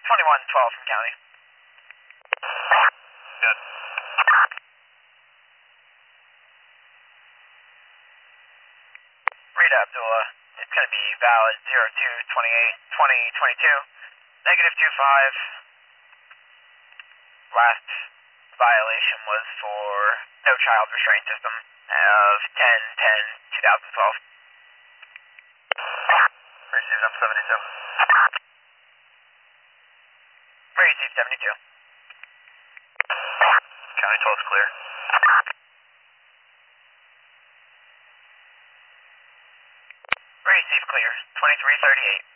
2112 from county. Good. Read Abdullah. It's going to be valid 02/28/2022. -25. Last violation was for no child restraint system of 10/10/2012. Received up 72. Received 72. County 12 is clear. Receive clear. 2338.